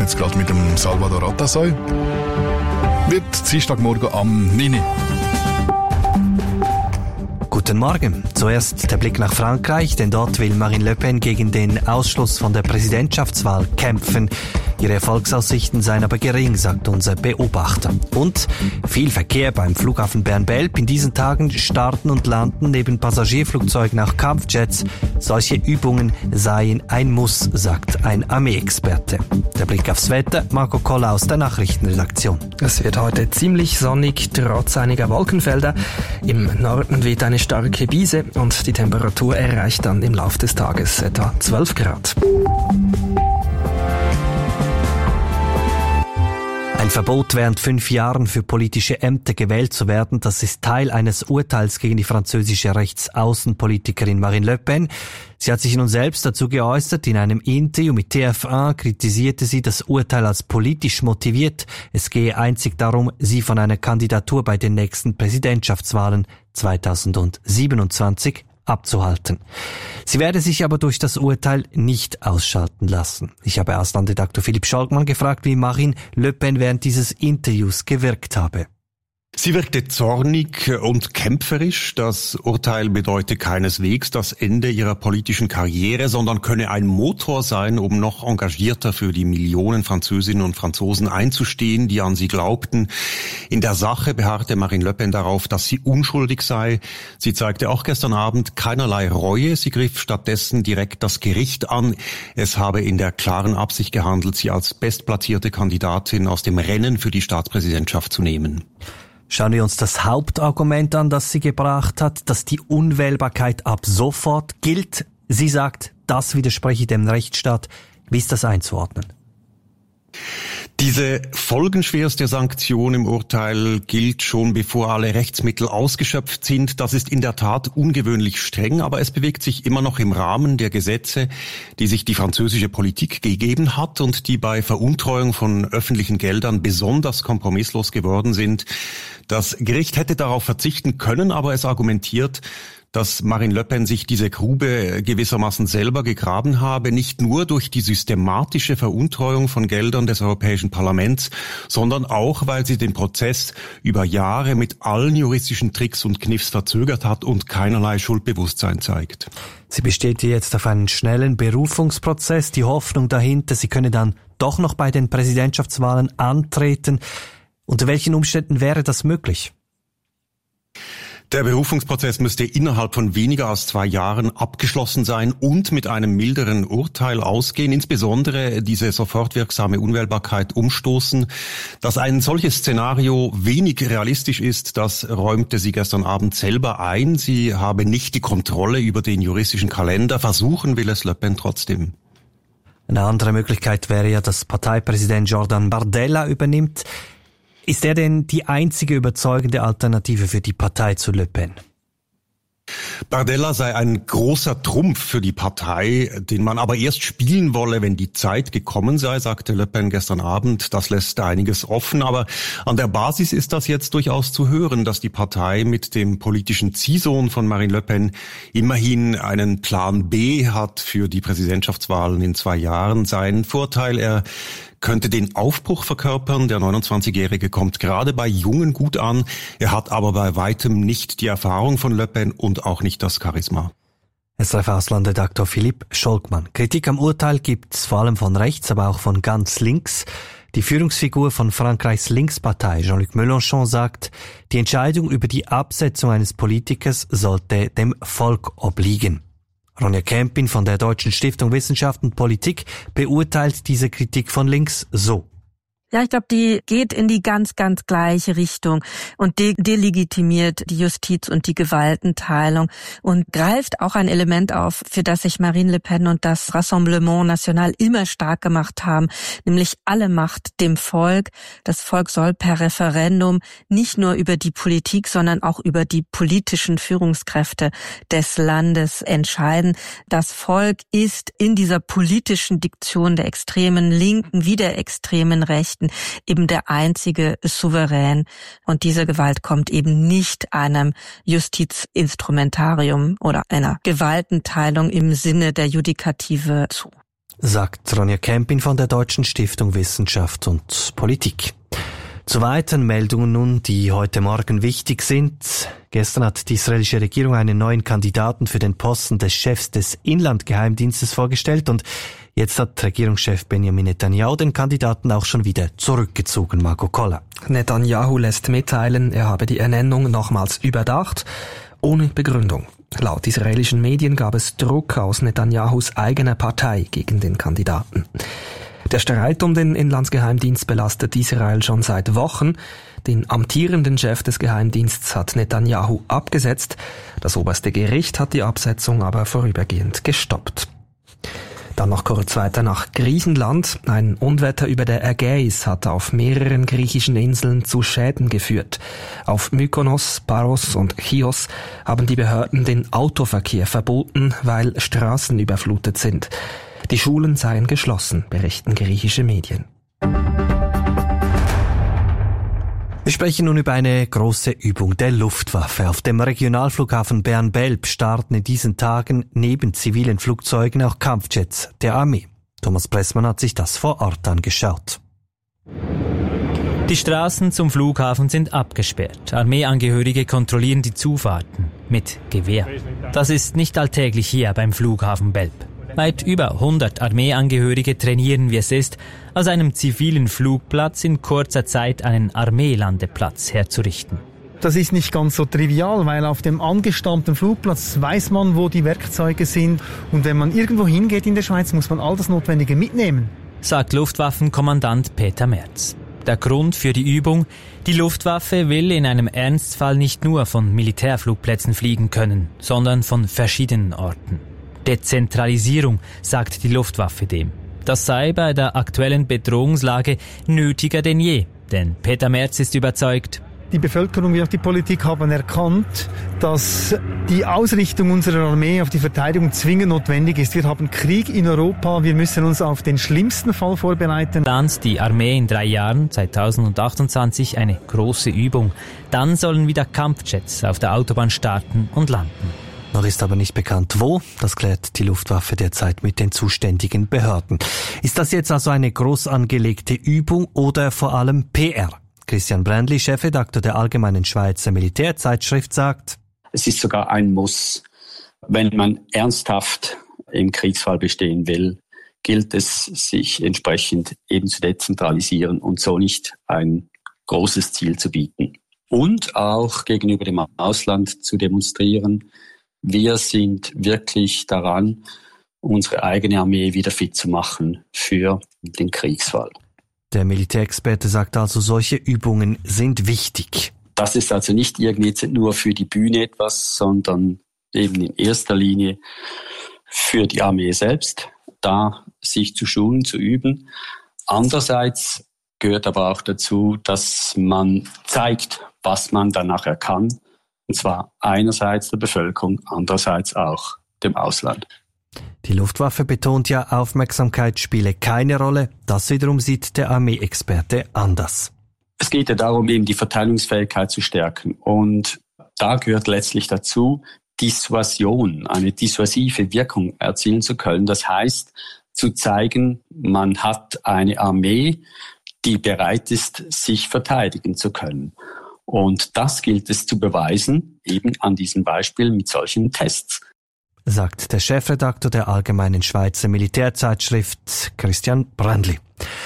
jetzt gerade mit dem Salvador Atasoy. Wird Dienstagmorgen am 9. Guten Morgen. Zuerst der Blick nach Frankreich, denn dort will Marine Le Pen gegen den Ausschluss von der Präsidentschaftswahl kämpfen. Ihre Erfolgsaussichten seien aber gering, sagt unser Beobachter. Und viel Verkehr beim Flughafen Bern-Belp. In diesen Tagen starten und landen neben Passagierflugzeugen auch Kampfjets. Solche Übungen seien ein Muss, sagt ein Armeeexperte. Der Blick aufs Wetter, Marco Koller aus der Nachrichtenredaktion. Es wird heute ziemlich sonnig, trotz einiger Wolkenfelder. Im Norden weht eine starke Brise und die Temperatur erreicht dann im Laufe des Tages etwa 12 Grad. Ein Verbot, während 5 Jahren für politische Ämter gewählt zu werden, das ist Teil eines Urteils gegen die französische Rechtsaußenpolitikerin Marine Le Pen. Sie hat sich nun selbst dazu geäußert. In einem Interview mit TF1 kritisierte sie das Urteil als politisch motiviert. Es gehe einzig darum, sie von einer Kandidatur bei den nächsten Präsidentschaftswahlen 2027 abzuhalten. Sie werde sich aber durch das Urteil nicht ausschalten lassen. Ich habe Auslandredaktor Philipp Scholkmann gefragt, wie Marine Le Pen während dieses Interviews gewirkt habe. Sie wirkte zornig und kämpferisch. Das Urteil bedeute keineswegs das Ende ihrer politischen Karriere, sondern könne ein Motor sein, um noch engagierter für die Millionen Französinnen und Franzosen einzustehen, die an sie glaubten. In der Sache beharrte Marine Le Pen darauf, dass sie unschuldig sei. Sie zeigte auch gestern Abend keinerlei Reue. Sie griff stattdessen direkt das Gericht an. Es habe in der klaren Absicht gehandelt, sie als bestplatzierte Kandidatin aus dem Rennen für die Staatspräsidentschaft zu nehmen. Schauen wir uns das Hauptargument an, das sie gebracht hat, dass die Unwählbarkeit ab sofort gilt. Sie sagt, das widerspreche dem Rechtsstaat. Wie ist das einzuordnen? Diese folgenschwerste Sanktion im Urteil gilt schon, bevor alle Rechtsmittel ausgeschöpft sind. Das ist in der Tat ungewöhnlich streng, aber es bewegt sich immer noch im Rahmen der Gesetze, die sich die französische Politik gegeben hat und die bei Veruntreuung von öffentlichen Geldern besonders kompromisslos geworden sind. Das Gericht hätte darauf verzichten können, aber es argumentiert, dass Marine Le Pen sich diese Grube gewissermaßen selber gegraben habe, nicht nur durch die systematische Veruntreuung von Geldern des Europäischen Parlaments, sondern auch, weil sie den Prozess über Jahre mit allen juristischen Tricks und Kniffs verzögert hat und keinerlei Schuldbewusstsein zeigt. Sie besteht jetzt auf einen schnellen Berufungsprozess, die Hoffnung dahinter, sie könne dann doch noch bei den Präsidentschaftswahlen antreten. Unter welchen Umständen wäre das möglich? Der Berufungsprozess müsste innerhalb von weniger als 2 Jahren abgeschlossen sein und mit einem milderen Urteil ausgehen, insbesondere diese sofort wirksame Unwählbarkeit umstoßen. Dass ein solches Szenario wenig realistisch ist, das räumte sie gestern Abend selber ein. Sie habe nicht die Kontrolle über den juristischen Kalender. Versuchen will es Le Pen trotzdem. Eine andere Möglichkeit wäre ja, dass Parteipräsident Jordan Bardella übernimmt. Ist er denn die einzige überzeugende Alternative für die Partei zu Le Pen? Bardella sei ein großer Trumpf für die Partei, den man aber erst spielen wolle, wenn die Zeit gekommen sei, sagte Le Pen gestern Abend. Das lässt einiges offen, aber an der Basis ist das jetzt durchaus zu hören, dass die Partei mit dem politischen Ziehsohn von Marine Le Pen immerhin einen Plan B hat für die Präsidentschaftswahlen in 2 Jahren. Sein Vorteil, er könnte den Aufbruch verkörpern. Der 29-Jährige kommt gerade bei Jungen gut an. Er hat aber bei weitem nicht die Erfahrung von Le Pen und auch nicht das Charisma. SRF-Auslandredaktor Philipp Scholkmann. Kritik am Urteil gibt's vor allem von rechts, aber auch von ganz links. Die Führungsfigur von Frankreichs Linkspartei, Jean-Luc Mélenchon, sagt, die Entscheidung über die Absetzung eines Politikers sollte dem Volk obliegen. Ronja Kempin von der Deutschen Stiftung Wissenschaft und Politik beurteilt diese Kritik von links so. Ja, ich glaube, die geht in die ganz, ganz gleiche Richtung und delegitimiert die Justiz und die Gewaltenteilung und greift auch ein Element auf, für das sich Marine Le Pen und das Rassemblement National immer stark gemacht haben, nämlich alle Macht dem Volk. Das Volk soll per Referendum nicht nur über die Politik, sondern auch über die politischen Führungskräfte des Landes entscheiden. Das Volk ist in dieser politischen Diktion der extremen Linken wie der extremen Rechten eben der einzige Souverän. Und diese Gewalt kommt eben nicht einem Justizinstrumentarium oder einer Gewaltenteilung im Sinne der Judikative zu. sagt Ronja Kempin von der Deutschen Stiftung Wissenschaft und Politik. Zu weiteren Meldungen nun, die heute Morgen wichtig sind. Gestern hat die israelische Regierung einen neuen Kandidaten für den Posten des Chefs des Inlandgeheimdienstes vorgestellt und jetzt hat Regierungschef Benjamin Netanyahu den Kandidaten auch schon wieder zurückgezogen. Marco Koller. Netanyahu lässt mitteilen, er habe die Ernennung nochmals überdacht, ohne Begründung. Laut israelischen Medien gab es Druck aus Netanyahus eigener Partei gegen den Kandidaten. Der Streit um den Inlandsgeheimdienst belastet Israel schon seit Wochen. Den amtierenden Chef des Geheimdienstes hat Netanyahu abgesetzt. Das oberste Gericht hat die Absetzung aber vorübergehend gestoppt. Dann noch kurz weiter nach Griechenland. Ein Unwetter über der Ägäis hat auf mehreren griechischen Inseln zu Schäden geführt. Auf Mykonos, Paros und Chios haben die Behörden den Autoverkehr verboten, weil Straßen überflutet sind. Die Schulen seien geschlossen, berichten griechische Medien. Wir sprechen nun über eine große Übung der Luftwaffe. Auf dem Regionalflughafen Bern-Belp starten in diesen Tagen neben zivilen Flugzeugen auch Kampfjets der Armee. Thomas Pressmann hat sich das vor Ort angeschaut. Die Straßen zum Flughafen sind abgesperrt. Armeeangehörige kontrollieren die Zufahrten mit Gewehr. Das ist nicht alltäglich hier beim Flughafen Belp. Weit über 100 Armeeangehörige trainieren, wie es ist, aus einem zivilen Flugplatz in kurzer Zeit einen Armeelandeplatz herzurichten. Das ist nicht ganz so trivial, weil auf dem angestammten Flugplatz weiß man, wo die Werkzeuge sind. Und wenn man irgendwo hingeht in der Schweiz, muss man all das Notwendige mitnehmen, sagt Luftwaffenkommandant Peter Merz. Der Grund für die Übung: Die Luftwaffe will in einem Ernstfall nicht nur von Militärflugplätzen fliegen können, sondern von verschiedenen Orten. Dezentralisierung, sagt die Luftwaffe dem. Das sei bei der aktuellen Bedrohungslage nötiger denn je. Denn Peter Merz ist überzeugt: Die Bevölkerung wie auch die Politik haben erkannt, dass die Ausrichtung unserer Armee auf die Verteidigung zwingend notwendig ist. Wir haben Krieg in Europa, wir müssen uns auf den schlimmsten Fall vorbereiten. Plant die Armee in 3 Jahren, 2028, eine große Übung. Dann sollen wieder Kampfjets auf der Autobahn starten und landen. Noch ist aber nicht bekannt, wo. Das klärt die Luftwaffe derzeit mit den zuständigen Behörden. Ist das jetzt also eine groß angelegte Übung oder vor allem PR? Christian Brändli, Chefredakteur der Allgemeinen Schweizer Militärzeitschrift, sagt: Es ist sogar ein Muss. Wenn man ernsthaft im Kriegsfall bestehen will, gilt es, sich entsprechend eben zu dezentralisieren und so nicht ein großes Ziel zu bieten. Und auch gegenüber dem Ausland zu demonstrieren: Wir sind wirklich daran, unsere eigene Armee wieder fit zu machen für den Kriegsfall. Der Militärexperte sagt also, solche Übungen sind wichtig. Das ist also nicht irgendwie jetzt nur für die Bühne etwas, sondern eben in erster Linie für die Armee selbst, da sich zu schulen, zu üben. Andererseits gehört aber auch dazu, dass man zeigt, was man dann nachher kann. Und zwar einerseits der Bevölkerung, andererseits auch dem Ausland. Die Luftwaffe betont ja, Aufmerksamkeit spiele keine Rolle. Das wiederum sieht der Armeeexperte anders. Es geht ja darum, eben die Verteidigungsfähigkeit zu stärken. Und da gehört letztlich dazu, Dissuasion, eine dissuasive Wirkung erzielen zu können. Das heißt, zu zeigen, man hat eine Armee, die bereit ist, sich verteidigen zu können. Und das gilt es zu beweisen, eben an diesem Beispiel mit solchen Tests. Sagt der Chefredakteur der Allgemeinen Schweizer Militärzeitschrift, Christian Brändli.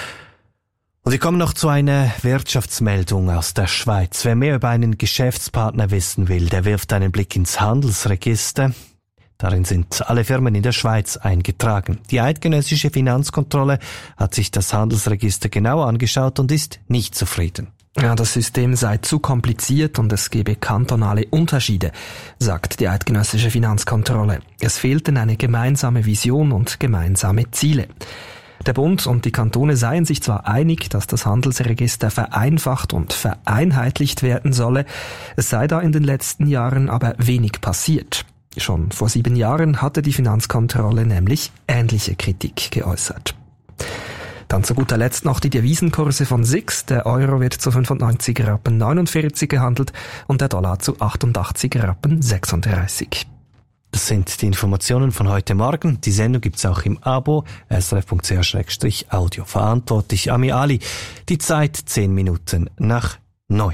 Und wir kommen noch zu einer Wirtschaftsmeldung aus der Schweiz. Wer mehr über einen Geschäftspartner wissen will, der wirft einen Blick ins Handelsregister. Darin sind alle Firmen in der Schweiz eingetragen. Die eidgenössische Finanzkontrolle hat sich das Handelsregister genauer angeschaut und ist nicht zufrieden. Ja, das System sei zu kompliziert und es gebe kantonale Unterschiede, sagt die eidgenössische Finanzkontrolle. Es fehlten eine gemeinsame Vision und gemeinsame Ziele. Der Bund und die Kantone seien sich zwar einig, dass das Handelsregister vereinfacht und vereinheitlicht werden solle, es sei da in den letzten Jahren aber wenig passiert. Schon vor 7 Jahren hatte die Finanzkontrolle nämlich ähnliche Kritik geäußert. Dann zu guter Letzt noch die Devisenkurse von SIX. Der Euro wird zu 95,49 Rappen gehandelt und der Dollar zu 88,36 Rappen. Das sind die Informationen von heute Morgen. Die Sendung gibt's auch im Abo srf.ch/audio. Verantwortlich Ami Ali. Die Zeit 10 Minuten nach 9.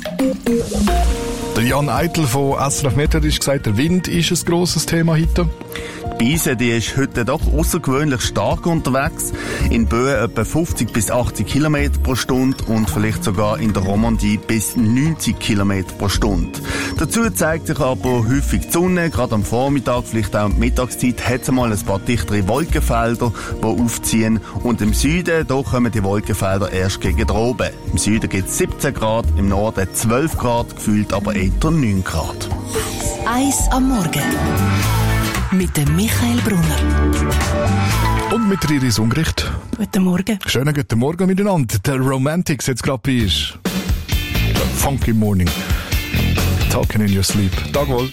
Der Jan Eitel von SRF Meteo hat gesagt, der Wind ist ein grosses Thema heute. Die Bise, die ist heute doch außergewöhnlich stark unterwegs. In Böen etwa 50 bis 80 km pro Stunde und vielleicht sogar in der Romandie bis 90 km pro Stunde. Dazu zeigt sich aber häufig die Sonne, gerade am Vormittag, vielleicht auch in der Mittagszeit, hat es mal ein paar dichtere Wolkenfelder, die aufziehen. Und im Süden, da kommen die Wolkenfelder erst gegen oben. Im Süden gibt es 17 Grad, im Norden 12 Grad, gefühlt aber eher 9 Grad. Eis am Morgen. Mit dem Michael Brunner. Und mit der Iris Ungericht. Guten Morgen. Schönen guten Morgen miteinander. Der Romantics jetzt gerade bei uns. Funky Morning. Talking in your sleep. Tag wohl.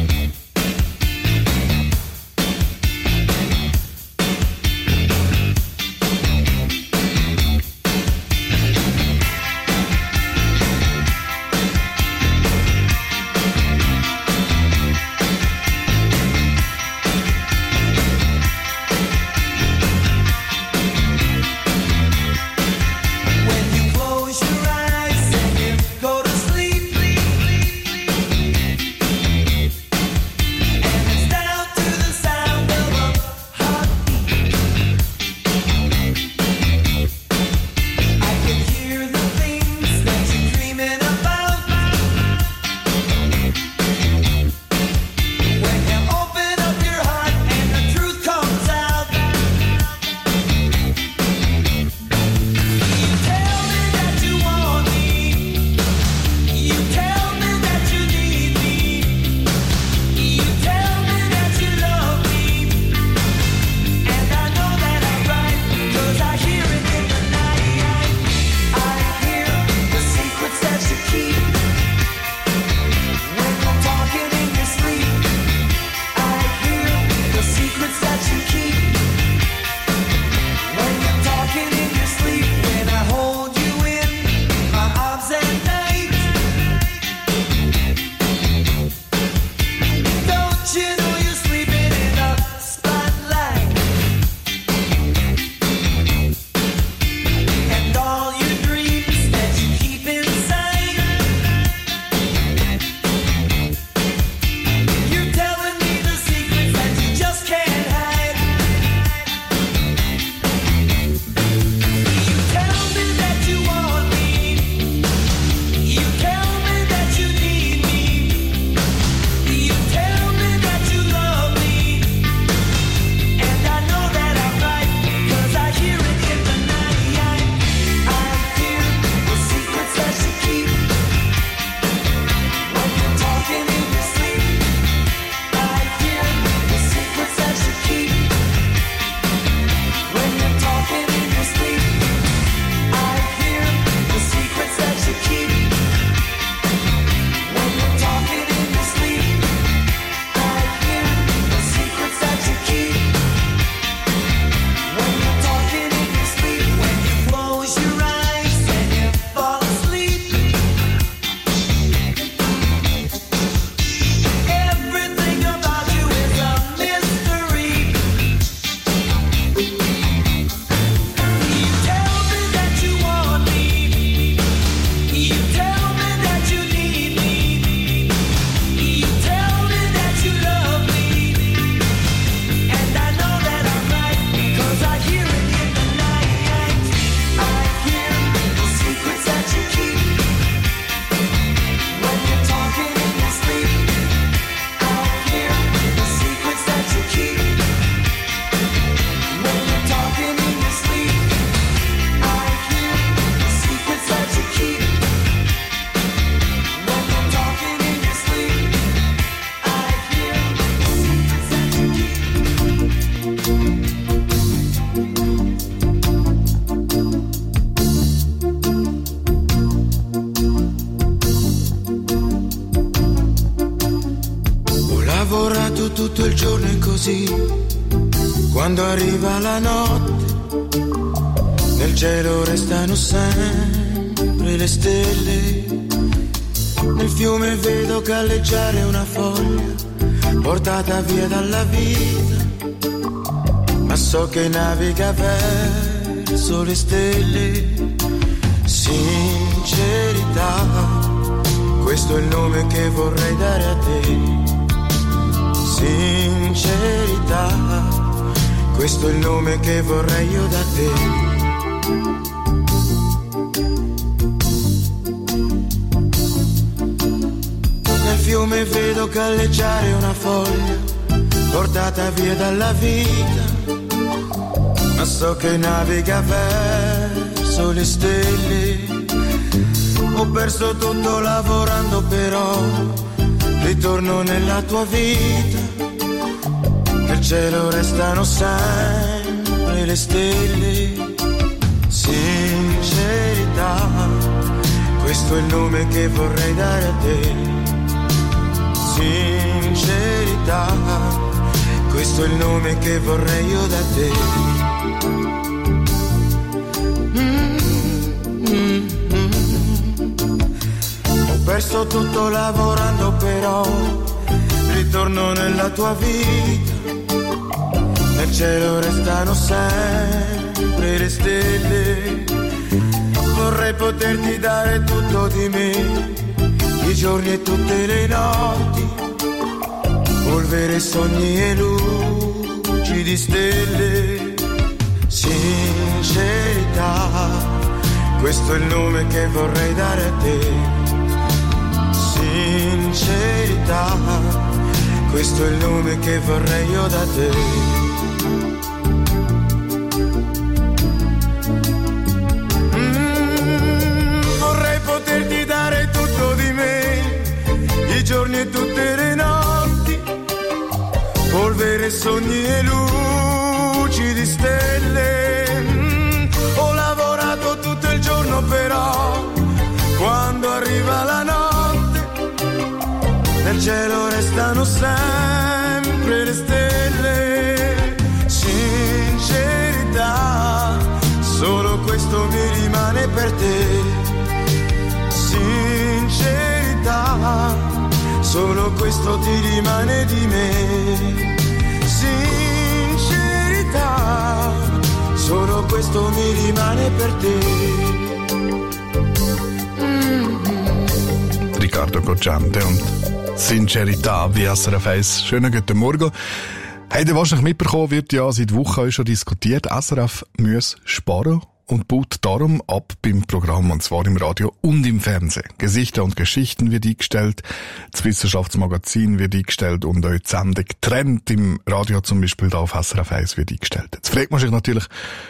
tutto il giorno è così. Quando arriva la notte, nel cielo restano sempre le stelle. Nel fiume vedo galleggiare una foglia, portata via dalla vita, ma so che naviga verso le stelle. Sincerità, questo è il nome che vorrei dare a te. Sincerità, questo è il nome che vorrei io da te. Nel fiume vedo galleggiare una foglia, portata via dalla vita, ma so che naviga verso le stelle. Ho perso tutto lavorando, però ritorno nella tua vita. Nel cielo restano sempre le stelle. Sincerità, questo è il nome che vorrei dare a te. Sincerità, questo è il nome che vorrei io da te. Ho perso tutto lavorando, però ritorno nella tua vita. Nel cielo restano sempre le stelle. Vorrei poterti dare tutto di me, i giorni e tutte le notti, polvere, sogni e luci di stelle. Sincerità, questo è il nome che vorrei dare a te. Sincerità, questo è il nome che vorrei io da te. Vorrei poterti dare tutto di me, i giorni e tutte le notti, polvere, sogni e luci di stelle. Ho lavorato tutto il giorno, però quando arriva la notte nel cielo restano sempre le stelle. Sincerità, solo questo mi rimane per te. Sincerità, solo questo ti rimane di me. Sincerità, solo questo mi rimane per te. Riccardo Cocciante und Sincerità wie SRF 1. Schönen guten Morgen. Habt ihr wahrscheinlich mitbekommen, wird ja seit Wochen schon diskutiert. SRF muss sparen und baut darum ab beim Programm, und zwar im Radio und im Fernsehen. Gesichter und Geschichten wird eingestellt, das Wissenschaftsmagazin wird eingestellt und auch die Sendung Trend im Radio zum Beispiel da auf SRF 1 wird eingestellt. Jetzt fragt man sich natürlich,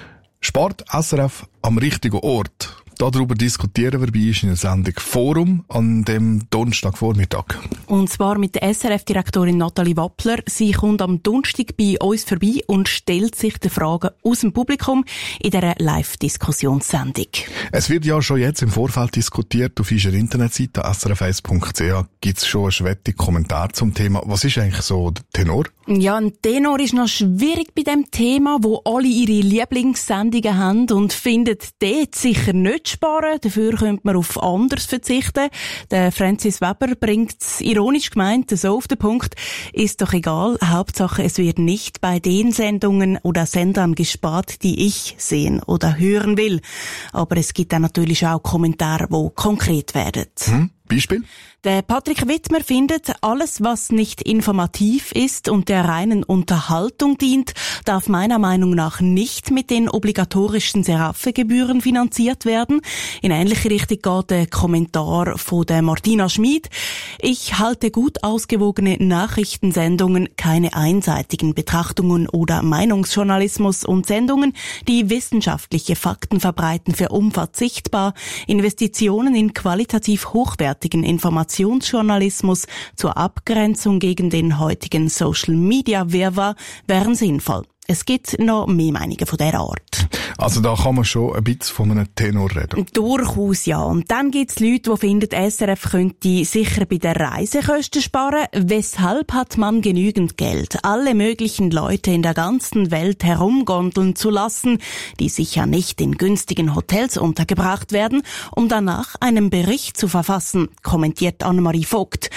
spart SRF am richtigen Ort? Darüber diskutieren wir bei uns in der Sendung Forum an dem Donnerstagvormittag. Und zwar mit der SRF-Direktorin Nathalie Wappler. Sie kommt am Donnerstag bei uns vorbei und stellt sich die Fragen aus dem Publikum in dieser Live-Diskussionssendung. Es wird ja schon jetzt im Vorfeld diskutiert. Auf unserer Internetseite srf1.ch gibt es schon einen schwettigen Kommentar zum Thema. Was ist eigentlich so der Tenor? Ja, ein Tenor ist noch schwierig bei dem Thema, wo alle ihre Lieblingssendungen haben und findet dort sicher nicht sparen. Dafür könnte man auf anderes verzichten. Der Francis Weber bringt es ironisch gemeint so auf den Punkt. Ist doch egal. Hauptsache, es wird nicht bei den Sendungen oder Sendern gespart, die ich sehen oder hören will. Aber es gibt dann natürlich auch Kommentare, die konkret werden. Beispiel? Der Patrick Wittmer findet, alles, was nicht informativ ist und der reinen Unterhaltung dient, darf meiner Meinung nach nicht mit den obligatorischen Seraphe-Gebühren finanziert werden. In ähnliche Richtung geht der Kommentar von der Martina Schmid. Ich halte gut ausgewogene Nachrichtensendungen, keine einseitigen Betrachtungen oder Meinungsjournalismus und Sendungen, die wissenschaftliche Fakten verbreiten, für unverzichtbar. Investitionen in qualitativ hochwertigen Informationsjournalismus zur Abgrenzung gegen den heutigen Social-Media-Wirrwarr wären sinnvoll. Es gibt noch mehr Meinungen von dieser Art. Also da kann man schon ein bisschen von einem Tenor reden. Durchaus, ja. Und dann gibt es Leute, die finden, SRF könnte sicher bei den Reisekosten sparen. Weshalb hat man genügend Geld, alle möglichen Leute in der ganzen Welt herumgondeln zu lassen, die sicher nicht in günstigen Hotels untergebracht werden, um danach einen Bericht zu verfassen, kommentiert Annemarie Vogt.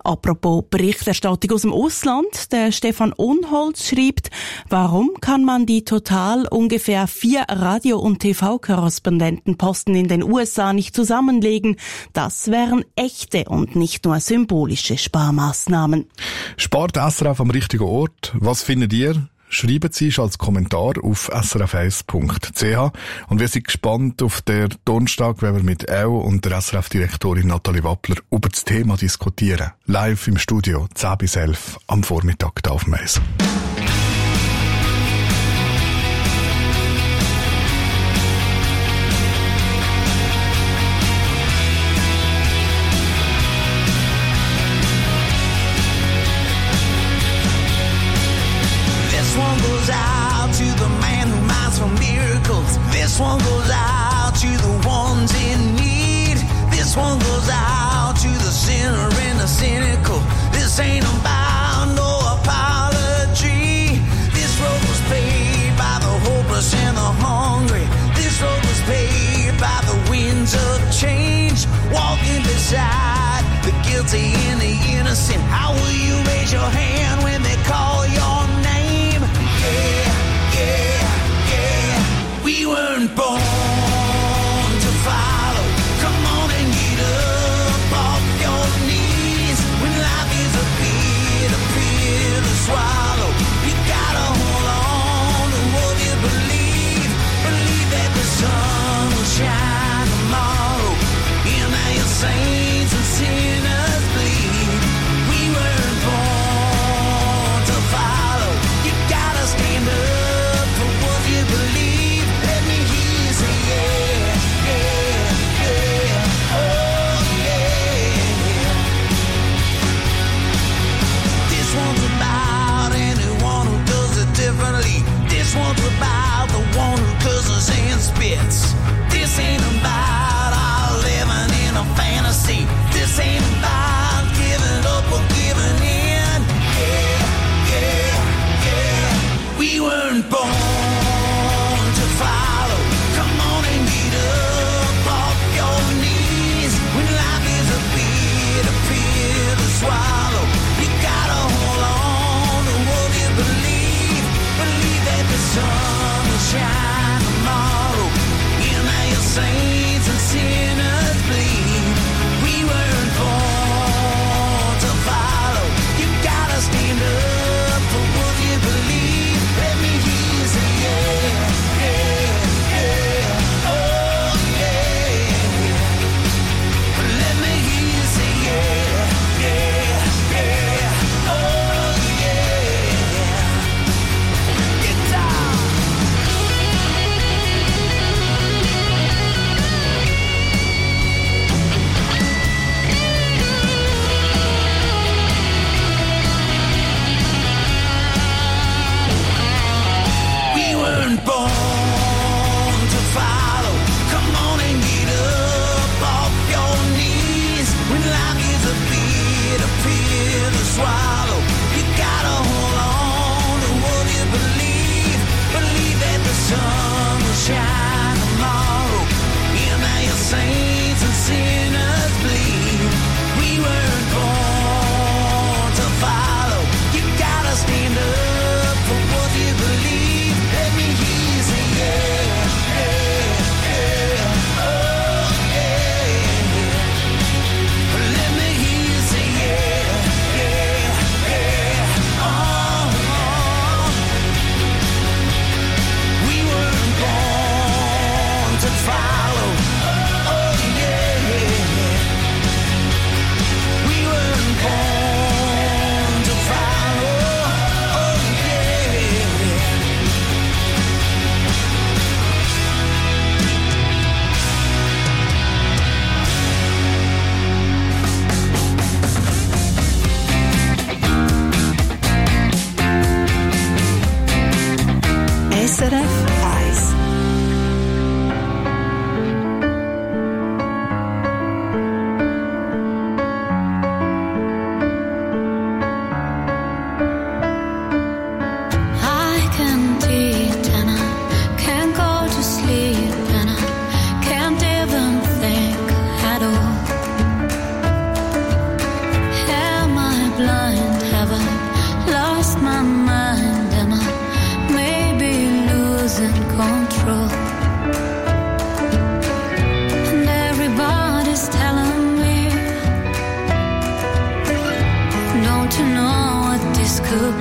Apropos Berichterstattung aus dem Ausland, der Stefan Unholz schreibt, warum kann man die total ungefähr 4 Radio- und TV-Korrespondentenposten in den USA nicht zusammenlegen? Das wären echte und nicht nur symbolische Sparmaßnahmen. Spart SRF am richtigen Ort? Was findet ihr? Schreiben Sie es als Kommentar auf srf1.ch und wir sind gespannt auf den Donnerstag, wenn wir mit EO und der SRF-Direktorin Nathalie Wappler über das Thema diskutieren. Live im Studio, 10 bis 11 am Vormittag da auf Mais. This one goes out to the ones in need. This one goes out to the sinner and the cynical. This ain't about no apology. This road was paid by the hopeless and the hungry. This road was paid by the winds of change. Walking beside the guilty and the innocent. How will you raise your hand when they call your name? Yeah, yeah, yeah. We weren't born to follow. Come on and get up off your knees. When life is a pill to swallow, you gotta hold on to what you believe. Believe that the sun will shine tomorrow. And now your saints and sinners bleed. We weren't born to follow. You gotta stand up for what you believe. This one's about the one who cusses and spits. This ain't about our living in a fantasy.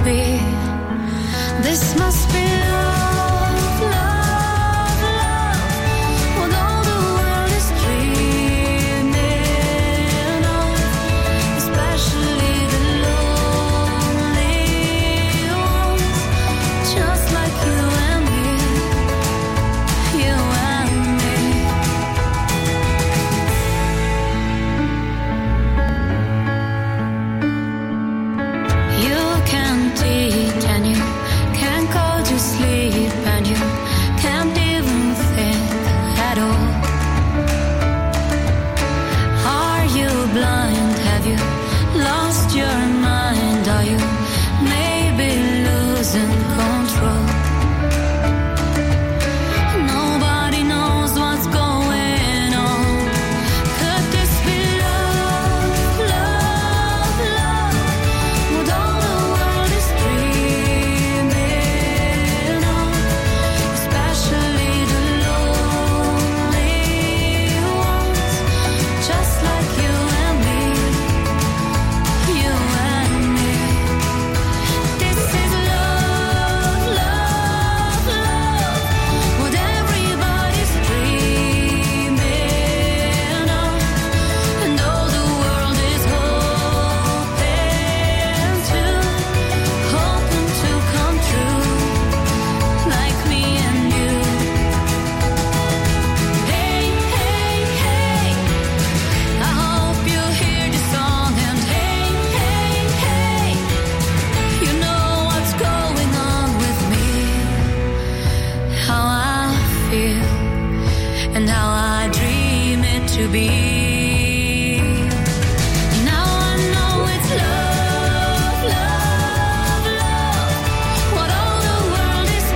be. This must be love, love, love. What all the world is dreaming of, especially the lonely ones, just like you and me, you and me. You can't eat and you can't go to sleep and you can't even think at all. Are you blind? Have you lost your mind? Are you maybe losing control? Nobody knows what's going on. Could this be love, love, love? What all the world is dreaming of, especially the lonely ones, just like you and me, you and me. This is love, love, love. What everybody's dreaming of, and all the world is hoping to come true, like me and you. Hey, hey, hey, I hope you hear this song, and hey, hey, hey, you know what's going on with me, how I feel, and how I dream it to be. Now I know it's love, love, love. What all the world is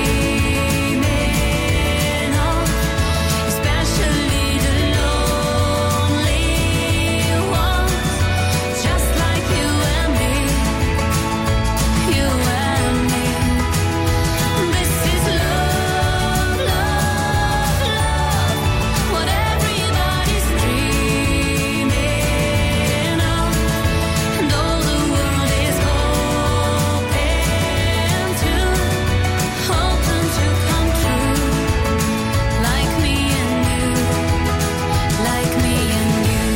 dreaming of, especially the lonely ones, just like you and me, you and me. This is love, love, love. What everybody's dreaming of, and all the world is hoping to come true, like me and you, like me and you.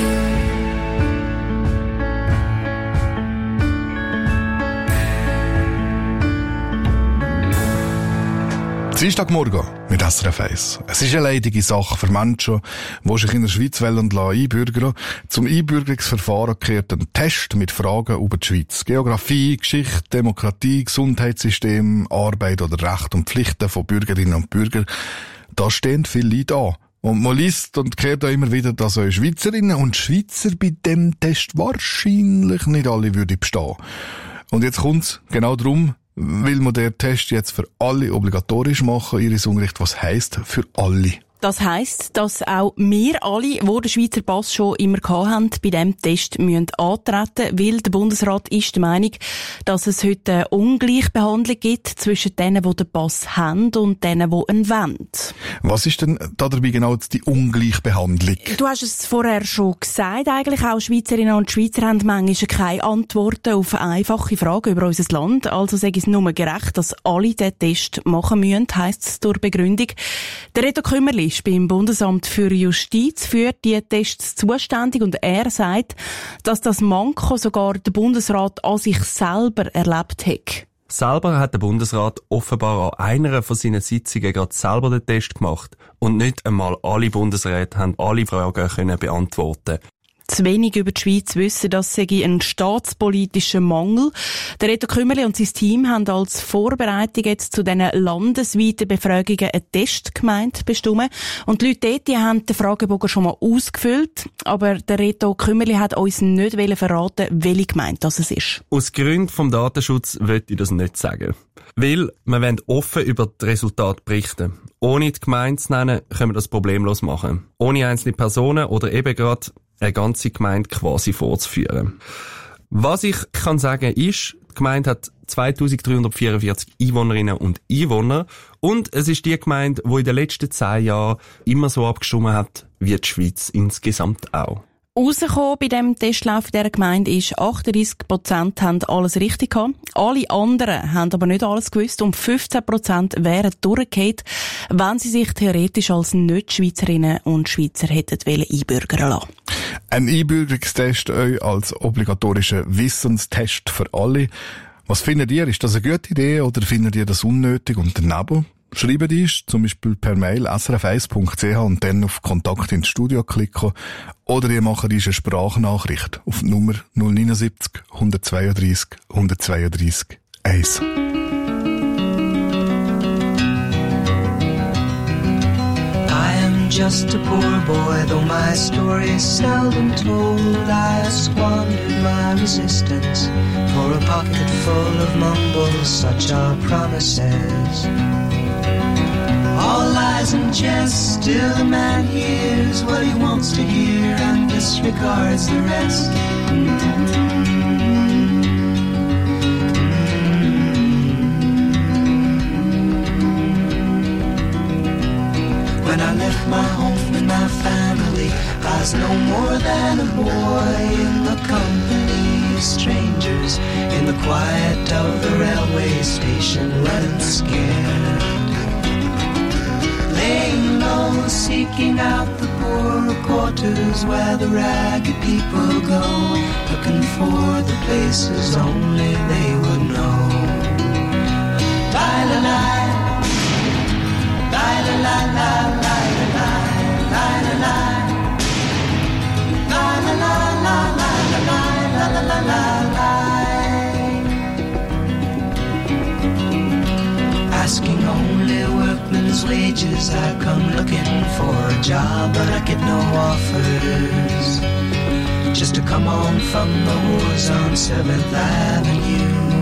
Dienstagmorgen mit SRF 1. Es ist eine leidige Sache für Menschen, die sich in der Schweiz einbürgern wollen. Zum Einbürgerungsverfahren gehört ein Test mit Fragen über die Schweiz. Geografie, Geschichte, Demokratie, Gesundheitssystem, Arbeit oder Recht und Pflichten von Bürgerinnen und Bürgern. Da stehen viele Leute an. Und man liest und hört auch immer wieder, dass auch Schweizerinnen und Schweizer bei dem Test wahrscheinlich nicht alle würden bestehen. Und jetzt kommt's genau darum, will man den Test jetzt für alle obligatorisch machen. Iris Unrecht, was heisst für alle? Das heisst, dass auch wir alle, die den Schweizer Pass schon immer hatten, bei diesem Test antreten müssen, weil der Bundesrat ist der Meinung, dass es heute eine Ungleichbehandlung gibt zwischen denen, die den Pass haben und denen, die ihn wollen. Was ist denn da dabei genau die Ungleichbehandlung? Du hast es vorher schon gesagt, eigentlich auch Schweizerinnen und Schweizer haben manchmal keine Antworten auf einfache Fragen über unser Land. Also sage ich es nur gerecht, dass alle diesen Test machen müssen, heisst es durch Begründung. Der Reto Kümmerli ist beim Bundesamt für Justiz für die Tests zuständig und er sagt, dass das Manko sogar der Bundesrat an sich selber erlebt hat. Selber hat der Bundesrat offenbar an einer von seinen Sitzungen gerade selber den Test gemacht und nicht einmal alle Bundesräte haben alle Fragen können beantworten. Zu wenig über die Schweiz wissen, das sei ein staatspolitischer Mangel. Der Reto Kümmerli und sein Team haben als Vorbereitung jetzt zu diesen landesweiten Befragungen eine Testgemeinde bestimmt. Und die Leute dort, die haben den Fragebogen schon mal ausgefüllt. Aber der Reto Kümmerli hat uns nicht verraten, welche Gemeinde das ist. Aus Gründen vom Datenschutz möchte ich das nicht sagen. Weil wir wollen offen über die Resultate berichten. Ohne die Gemeinde zu nennen, können wir das problemlos machen. Ohne einzelne Personen oder eben gerade eine ganze Gemeinde quasi vorzuführen. Was ich kann sagen ist, die Gemeinde hat 2344 Einwohnerinnen und Einwohner und es ist die Gemeinde, die in den letzten 10 Jahren immer so abgestimmt hat, wie die Schweiz insgesamt auch. Rausgekommen bei diesem Testlauf in dieser Gemeinde ist, 38% haben alles richtig gehabt. Alle anderen haben aber nicht alles gewusst und 15% wären durchgefallen, wenn sie sich theoretisch als Nicht-Schweizerinnen und Schweizer hätten einbürgern lassen. Ein Einbürgerungstest als obligatorischer Wissenstest für alle. Was findet ihr? Ist das eine gute Idee oder findet ihr das unnötig und daneben? Schreibt uns zum Beispiel per Mail srf1.ch und dann auf Kontakt ins Studio klicken. Oder ihr macht uns eine Sprachnachricht auf die Nummer 079 132 132 1. Just a poor boy, though my story is seldom told. I have squandered my resistance for a pocket full of mumbles, such are promises. All lies and jest, still a man hears what he wants to hear and disregards the rest. When I left my home and my family, I was no more than a boy in the company of strangers, in the quiet of the railway station, running scared. Laying low, seeking out the poorer quarters where the ragged people go, looking for the places only they would know. La-la-la, la-la-la-la. Asking only workmen's wages, I come looking for a job, but I get no offers. Just to come on from the wars on 7th Avenue.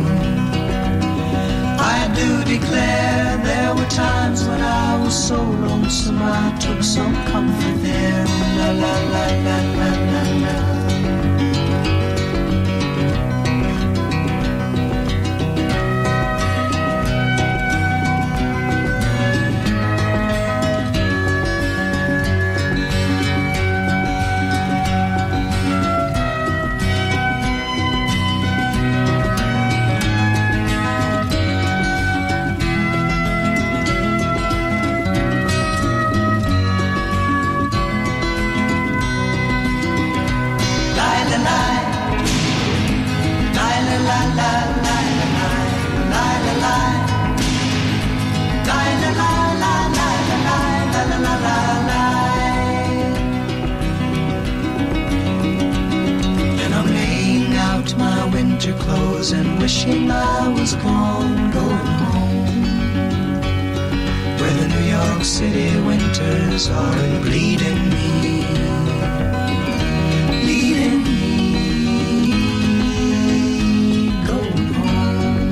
I do declare there were times when I was so lonesome I took some comfort there. La la la la la la la. Clothes and wishing I was gone, going home, where the New York City winters are bleeding me, bleeding me, going home.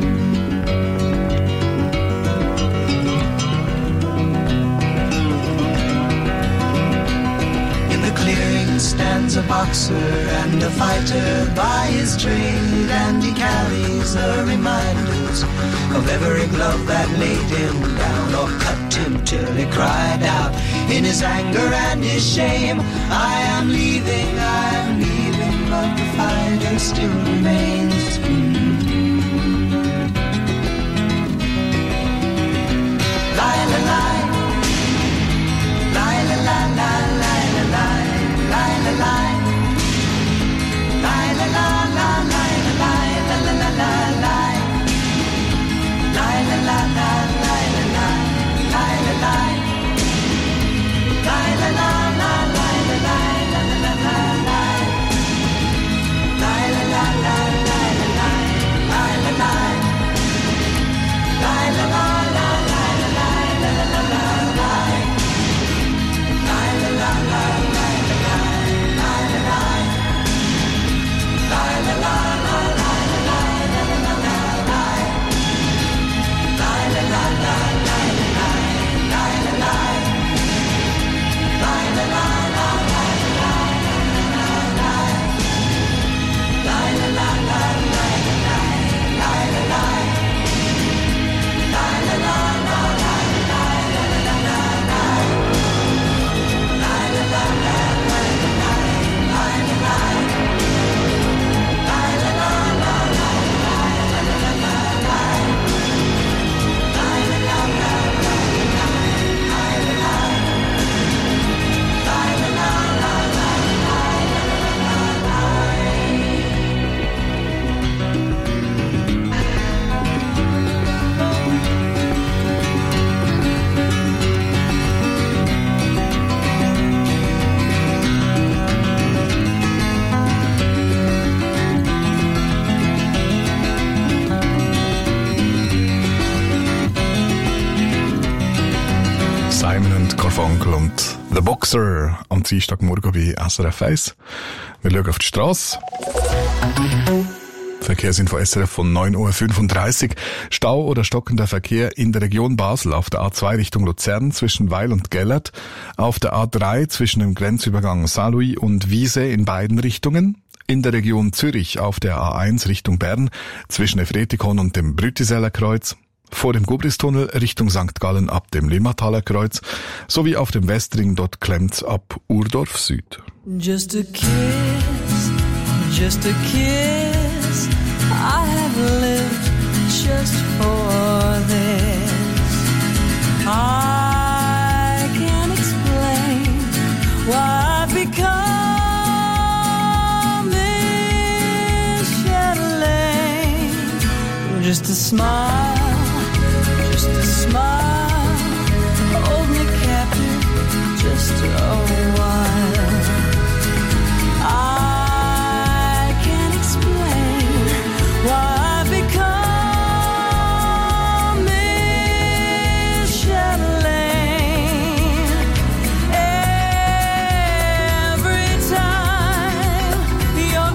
In the clearing stands a boxer and a fighter by his trade, and he carries the reminders of every glove that laid him down or cut him till he cried out in his anger and his shame, I am leaving, but the fighter still remains. Lie, la, lie. Lie, la, la, la, lie, la, lie. Lie, la, lie. Lie, la, la, la, lie, la, lie. La, la, la, la, lie. Lie, la, la, la, lie, la, lie. Lie, la, lie. Lie, la, la, la, lie, la, lie. La, la, la, la, lie. Lie, la, la, la, lie, la, lie. Boxer am Dienstagmorgen bei SRF 1. Wir schauen auf die Strasse. Verkehrsinfo von SRF von 9.35 Uhr. Stau oder stockender Verkehr in der Region Basel auf der A2 Richtung Luzern zwischen Weil und Gellert, auf der A3 zwischen dem Grenzübergang Saint-Louis und Wiese in beiden Richtungen, in der Region Zürich auf der A1 Richtung Bern zwischen Efretikon und dem Brütiseller Kreuz, vor dem Gubristunnel Richtung St. Gallen ab dem Limmataler Kreuz sowie auf dem Westring, dort klemmt's ab Urdorf Süd. Just a kiss, I have lived just for this. I can't explain why I've become this Chatelaine. Just a smile, hold me captive just a while. I can't explain why I've become Miss Chatelaine. Every time your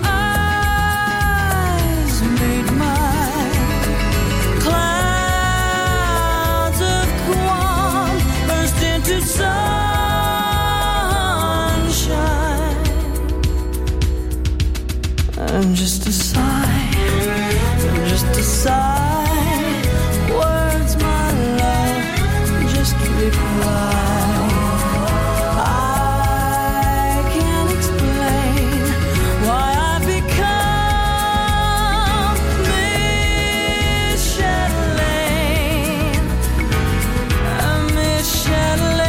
eyes meet mine, clouds of Guam burst into sunshine. And just a sigh, words my love, just reply. I can't explain why I've become Miss Chatelaine, Miss Chatelaine.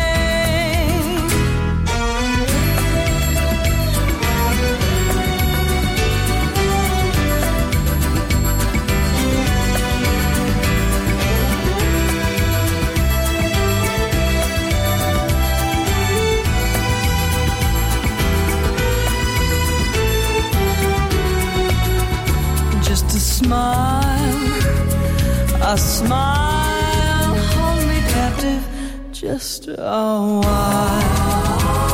Just a smile, hold me captive just a while.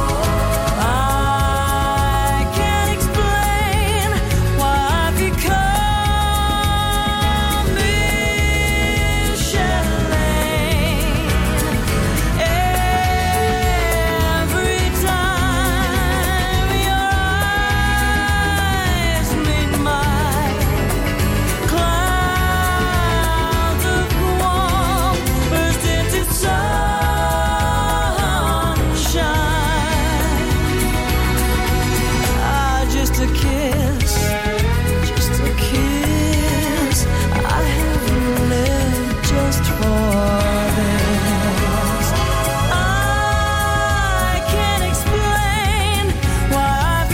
I can't explain why I've become Miss Chatelaine. Every time your eyes meet mine, clouds of Guam burst into sunshine. Just a kiss, I have lived just for this. I can't explain why I've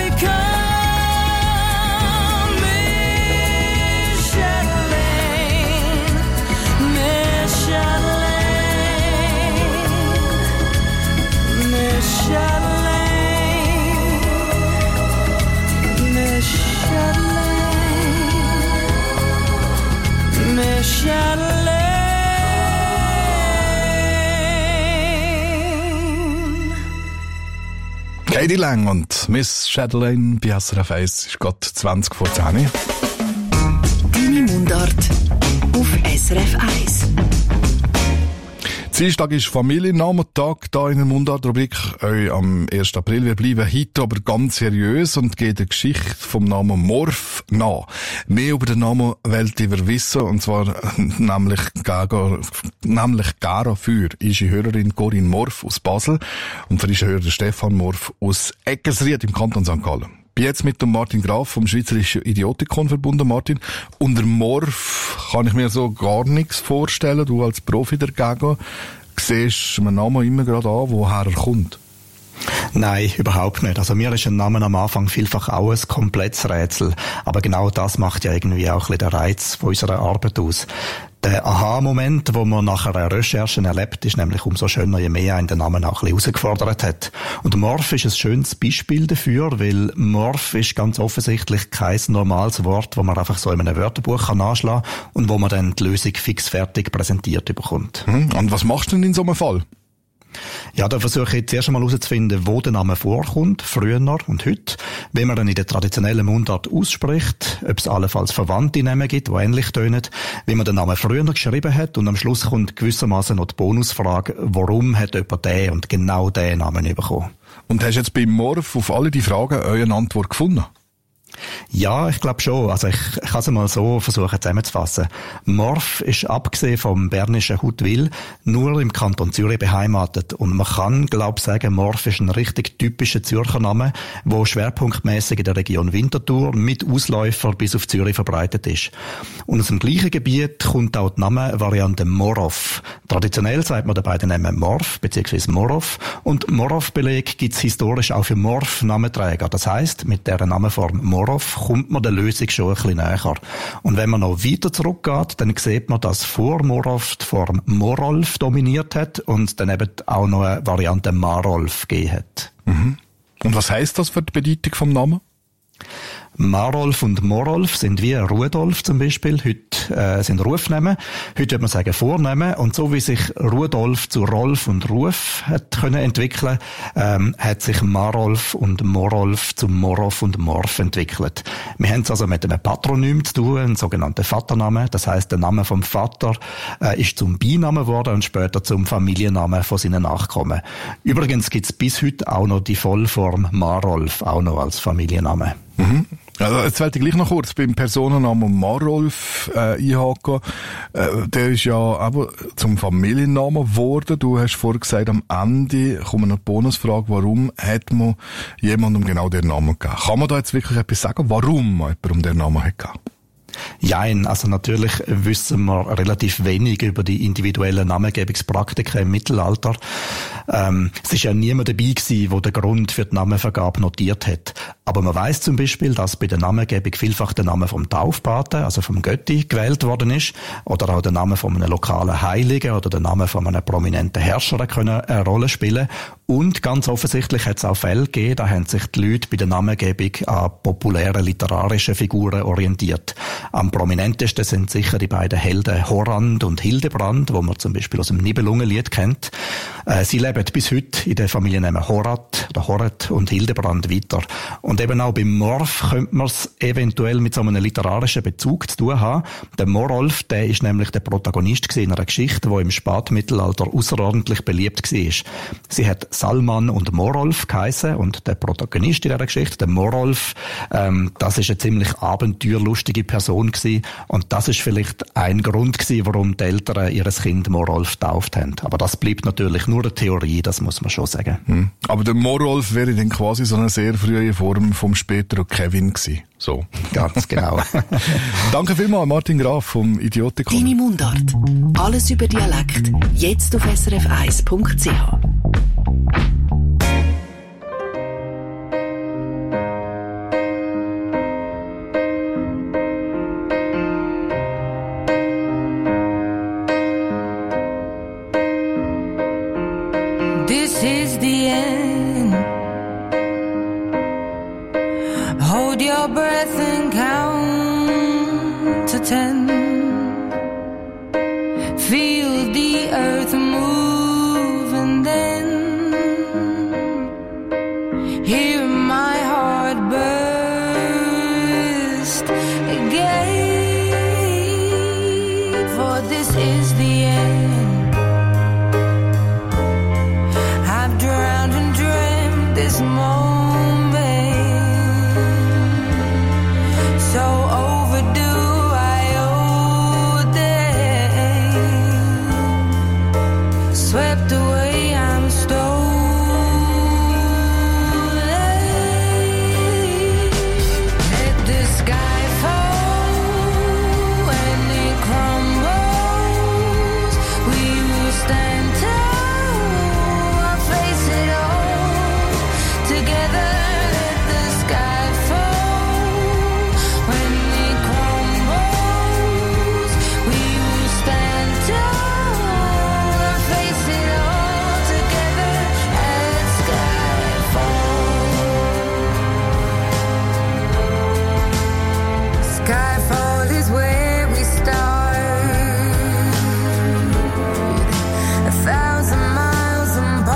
become Miss Chatelaine, Miss Chatelaine, Miss Chatelaine, Miss Chatelaine, Miss Chatelaine. Katie Lang und Miss Chatelaine bei SRF 1 ist gerade 20 vor 10. Deine Mundart auf SRF 1. Dienstag ist Familiennamentag da in der Mundartrubrik. Am 1. April. Wir bleiben heute aber ganz seriös und gehen der Geschichte vom Namen Morph nach. Mehr über den Namen wollen wir wissen, und zwar nämlich Gara für unsere Hörerin Corinne Morph aus Basel und für unseren Hörer Stefan Morph aus Eckersried im Kanton St. Gallen. Ich bin jetzt mit dem Martin Graf vom Schweizerischen Idiotikon verbunden, Martin. Unter Morph kann ich mir so gar nichts vorstellen. Du als Profi dagegen siehst einen Namen immer gerade an, woher er kommt. Nein, überhaupt nicht. Also mir ist ein Name am Anfang vielfach auch ein komplettes Rätsel. Aber genau das macht ja irgendwie auch ein bisschen den Reiz von unserer Arbeit aus. Der Aha-Moment, wo man nach einer Recherche erlebt, ist nämlich umso schöner, je mehr einen den Namen auch ein bisschen herausgefordert hat. Und Morph ist ein schönes Beispiel dafür, weil Morph ist ganz offensichtlich kein normales Wort, wo man einfach so in einem Wörterbuch nachschlagen kann und wo man dann die Lösung fix fertig präsentiert bekommt. Und was machst du denn in so einem Fall? Ja, da versuche ich jetzt erst einmal herauszufinden, wo der Name vorkommt, früher und heute, wie man ihn in der traditionellen Mundart ausspricht, ob es allenfalls verwandte Namen gibt, die ähnlich tönen, wie man den Namen früher geschrieben hat, und am Schluss kommt gewissermaßen noch die Bonusfrage, warum hat jemand den und genau den Namen bekommen. Und hast du jetzt beim Morph auf alle die Fragen eure Antwort gefunden? Ja, ich glaube schon. Also ich kann es mal so versuchen zusammenzufassen. Morph ist abgesehen vom bernischen Huttwil nur im Kanton Zürich beheimatet. Und man kann, glaube ich, sagen, Morph ist ein richtig typischer Zürcher Name, der schwerpunktmäßig in der Region Winterthur mit Ausläufer bis auf Zürich verbreitet ist. Und aus dem gleichen Gebiet kommt auch die Namenvariante Morof. Traditionell sagt man den beiden Namen Morph bzw. Morof. Und Morof-Beleg gibt es historisch auch für Morph-Namenträger. Das heisst, mit dieser Namenform Morof kommt man der Lösung schon ein bisschen näher. Und wenn man noch weiter zurückgeht, dann sieht man, dass vor Morof die Form Morolf dominiert hat und dann eben auch noch eine Variante Marolf gegeben hat. Mhm. Und was heisst das für die Bedeutung vom Namen? Marolf und Morolf sind wie Rudolf zum Beispiel. Heute sind Rufnamen. Heute würde man sagen Vornamen. Und so wie sich Rudolf zu Rolf und Ruf hat können entwickeln, hat sich Marolf und Morolf zu Morof und Morf entwickelt. Wir haben es also mit einem Patronym zu tun, einem sogenannten Vaternamen. Das heisst, der Name vom Vater ist zum Beinamen geworden und später zum Familiennamen von seinen Nachkommen. Übrigens gibt es bis heute auch noch die Vollform Marolf, auch noch als Familienname. Mhm. Also jetzt wollte ich gleich noch kurz beim Personennamen Marolf einhaken. Der ist ja aber zum Familiennamen geworden. Du hast vorhin gesagt, am Ende kommt eine Bonusfrage, warum hat man jemandem genau den Namen gegeben? Kann man da jetzt wirklich etwas sagen, warum man jemandem den Namen hat gegeben? Jein, also natürlich wissen wir relativ wenig über die individuellen Namengebungspraktiken im Mittelalter. Es ist ja niemand dabei gewesen, der den Grund für die Namenvergabe notiert hat. Aber man weiss zum Beispiel, dass bei der Namengebung vielfach der Name vom Taufpaten, also vom Götti, gewählt worden ist. Oder auch der Name von einem lokalen Heiligen oder der Name von einem prominenten Herrscher können eine Rolle spielen. Und ganz offensichtlich hat es auch Fälle gegeben, da haben sich die Leute bei der Namengebung an populären literarischen Figuren orientiert. Am prominentesten sind sicher die beiden Helden Horand und Hildebrand, wo man zum Beispiel aus dem Nibelungenlied kennt. Sie leben bis heute in den Familiennamen Horat und Hildebrand weiter. Und eben auch beim Morph könnte man es eventuell mit so einem literarischen Bezug zu tun haben. Der Morolf, der ist nämlich der Protagonist in einer Geschichte, die im Spätmittelalter außerordentlich beliebt war. Sie hat Salman und Morolf geheissen und der Protagonist in dieser Geschichte, der Morolf, das ist eine ziemlich abenteuerlustige Person gewesen. Und das ist vielleicht ein Grund gewesen, warum die Eltern ihr Kind Morolf getauft haben. Aber das bleibt natürlich nur eine Theorie, das muss man schon sagen. Aber der Morolf wäre dann quasi so eine sehr frühe Form vom späteren Kevin gewesen. So. Ganz genau. Danke vielmals, Martin Graf vom Idiotikon. Deine Mundart. Alles über Dialekt. Jetzt auf srf1.ch. This is the end. Hold your breath and count to 10. Feel the earth move and then hear my heart burst again. For this is the end. I've drowned and dreamt this moment, so overdue I owe them. Swept away, I'm stolen. Let the sky fall when it crumbles. We will stand tall, I'll face it all together. Let the sky fall when it crumbles. We will stand tall, I'll face it all together. Let sky fall. Skyfall is where we start. 1,000 miles apart.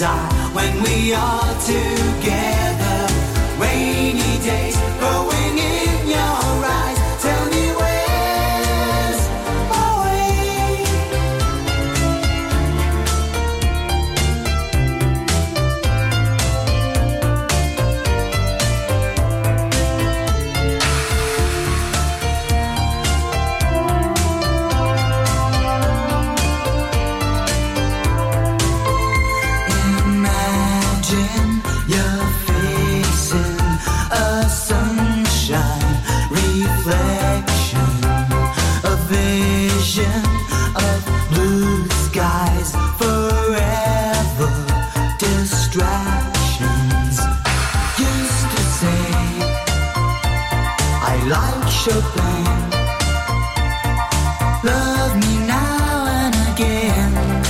desire when we are together. Rainy days growing in your eyes. Tell me where's my way? Imagine you're facing a sunshine reflection, a vision of blue skies, forever distractions. Used to say I like Chopin, love me now and again.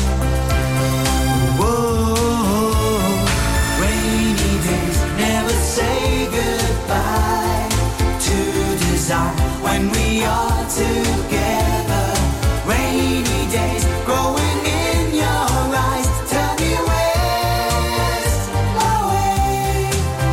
Whoa, rainy days never say goodbye to desire when we are together. Rainy days growing in your eyes. Tell me where's my way?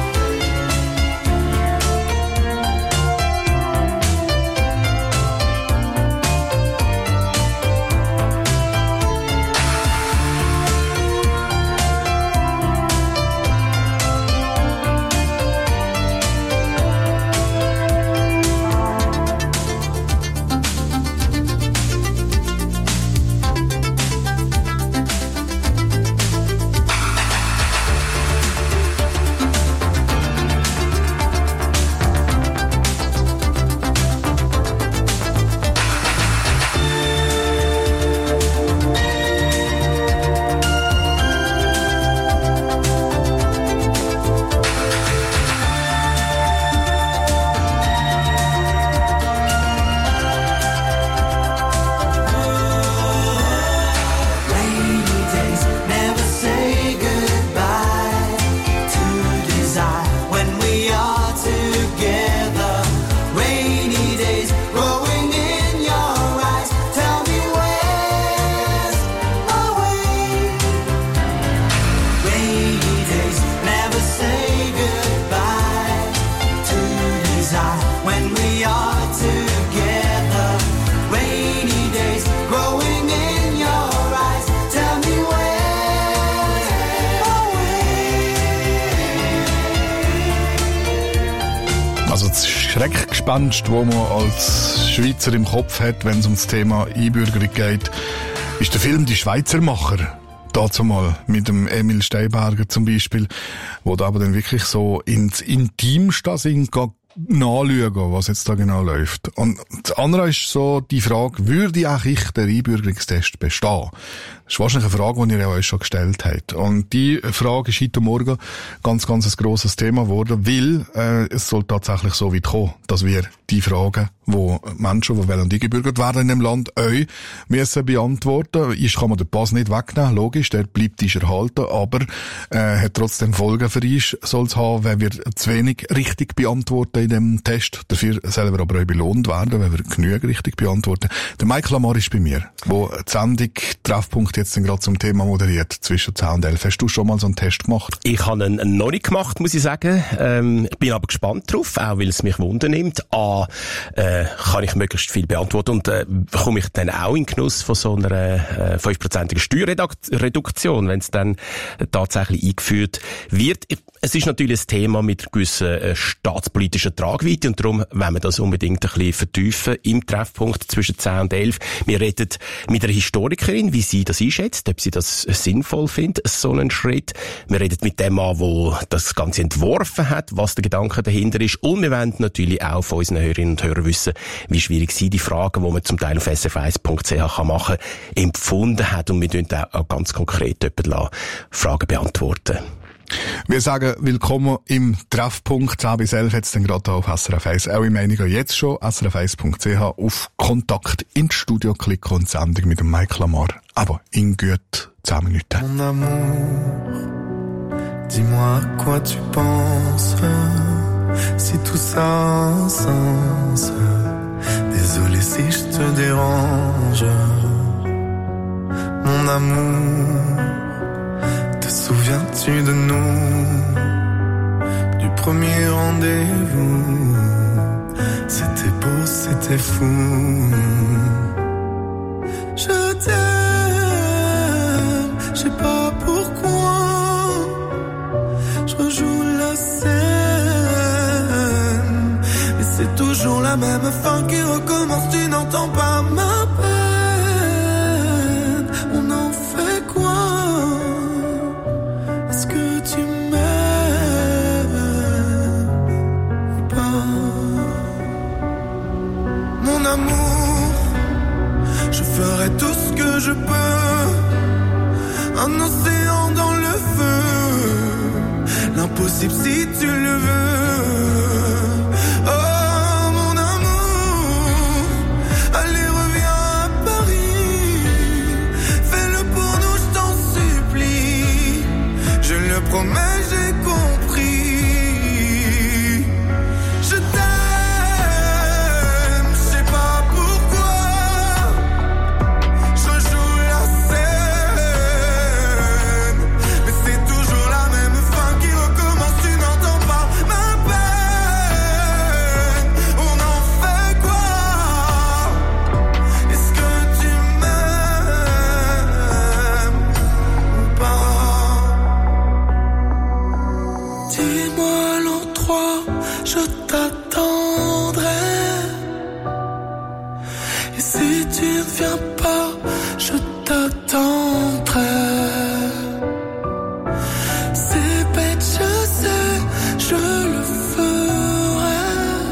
Rainy days never say goodbye to desire when we are together. Rainy days growing in your eyes. Tell me where's my way? Rainy days never say goodbye to desire when we are together. Rainy days growing in your eyes. Tell me where's my way? Also das Schreckgespenst, das man als Schweizer im Kopf hat, wenn es um das Thema Einbürgerung geht, ist der Film «Die Schweizermacher». Dazu mal mit dem Emil Steinberger zum Beispiel, wo da aber dann wirklich so ins Intimste nachschauen, was jetzt da genau läuft. Und das andere ist so die Frage, würde eigentlich der Einbürgerungstest bestehen? Das ist wahrscheinlich eine Frage, die ihr euch schon gestellt habt. Und die Frage ist heute Morgen ganz ein grosses Thema geworden, weil es soll tatsächlich so weit kommen, dass wir die Fragen, wo Menschen, die wollen eingebürgert werden in dem Land, euch müssen beantworten. Ist kann man den Pass nicht wegnehmen, logisch, der bleibt erhalten, aber hat trotzdem Folgen für uns, soll es haben, wenn wir zu wenig richtig beantworten in dem Test. Dafür sollen wir aber auch belohnt werden, wenn wir genügend richtig beantworten. Der Michael Lamar ist bei mir, wo die Sendung Treffpunkt jetzt gerade zum Thema moderiert, zwischen 10 und 11. Hast du schon mal so einen Test gemacht? Ich habe ihn noch nicht gemacht, muss ich sagen. Ich bin aber gespannt drauf, auch weil es mich Wunder nimmt. Kann ich möglichst viel beantworten und komme ich dann auch in Genuss von so einer 5%igen Steuerreduktion, wenn es dann tatsächlich eingeführt wird. Es ist natürlich ein Thema mit gewissen staatspolitischer Tragweite und darum wollen wir das unbedingt ein bisschen vertiefen im Treffpunkt zwischen 10 und 11. Wir reden mit einer Historikerin, wie sie das einschätzt, ob sie das sinnvoll findet, so einen Schritt. Wir reden mit dem Mann, der das Ganze entworfen hat, was der Gedanke dahinter ist, und wir wollen natürlich auch von unseren Hörerinnen und Hörern wissen, wie schwierig sie die Fragen, die man zum Teil auf srf1.ch machen kann, empfunden hat, und wir tun auch ganz konkret Fragen beantworten. Wir sagen willkommen im Treffpunkt 10 bis 11, jetzt dann gerade auf SRF 1. Eure Meinungen jetzt schon, srf1.ch, auf Kontakt ins Studio klicken und Sendung mit dem Michael Lamar. Aber in gut 10 Minuten. Mon amour, dis-moi à quoi tu penses, si tout ça a un sens. Désolé si je te dérange, mon amour. souviens-tu de nous, du premier rendez-vous? C'était beau, c'était fou. Je t'aime, je sais pas pourquoi. Je rejoue la scène, mais c'est toujours la même fin qui recommence. Tu n'entends pas ma peine. On en fait quoi? Est-ce que tu m'aimes ou pas? Mon amour, je ferai tout ce que je peux. Un océan dans le feu, l'impossible si tu le veux. Oh mon amour, allez reviens à Paris. Fais-le pour nous, je t'en supplie. Je le promets, j'ai compris. Je t'aime, je sais pas pourquoi. Je joue la scène, mais c'est toujours la même fin qui recommence. Tu n'entends pas ma peine. On en fait quoi? Est-ce que tu m'aimes ou pas? Dis-moi l'endroit, je t'attendrai. Et si tu ne viens pas, je t'attendrai. C'est bête, je sais, je le ferai.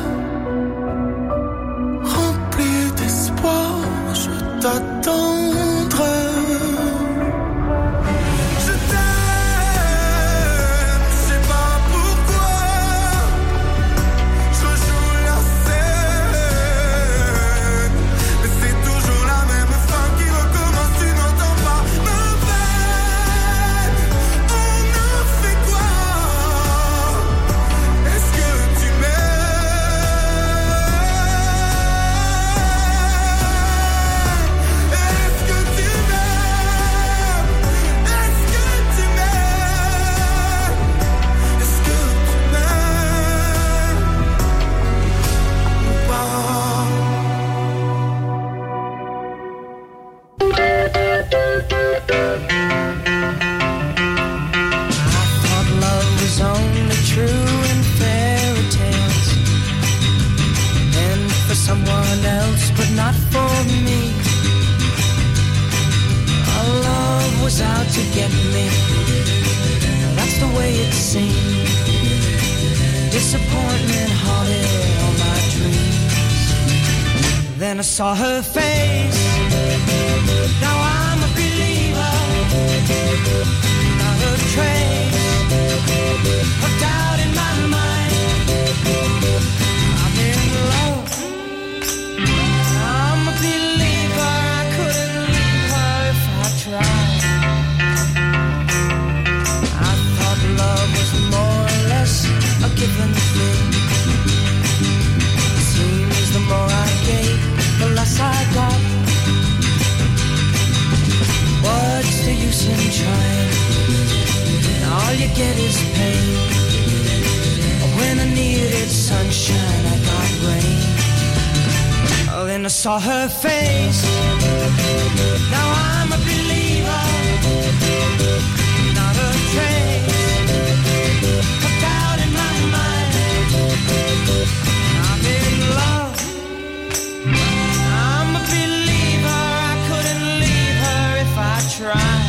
Rempli d'espoir, je t'attendrai. Je t'aime, je sais pas pourquoi. Je joue la scène, mais c'est toujours la même fin qui recommence. Tu n'entends pas ma peine. On en fait quoi? Est-ce que tu m'aimes? Est-ce que tu m'aimes? Est-ce que tu m'aimes? Est-ce que tu m'aimes ou pas? Thought love was only true in fairy tales, and for someone else, but not for me. Our love was out to get me. That's the way it seemed. Disappointment haunted all my dreams. Then I saw her face. Now I'm a believer. Not a trace of doubt in my mind. I'm in love. I'm a believer. I couldn't leave her if I tried. I thought love was more or less a given thing. Seems the more I gave, the less I got. What's the use in trying? All you get is pain. When I needed sunshine, I got rain. Oh, then I saw her face. Now I'm a believer. Not a trace of doubt in my mind. I'm in love. I'm a believer. I couldn't leave her if I tried.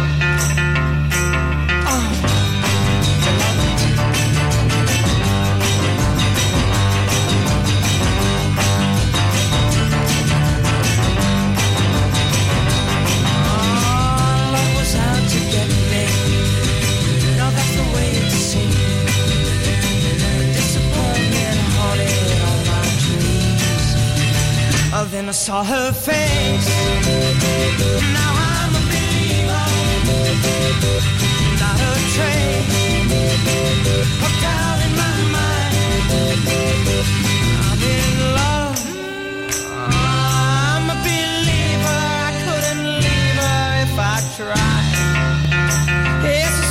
Love was out to get me. Now that's the way it seemed. Disappointment haunted all my dreams. Oh, then I saw her face. Now I'm a believer. Not a trace of doubt in my mind. I'm in love. I'm a believer. I couldn't leave her if I tried. Yes,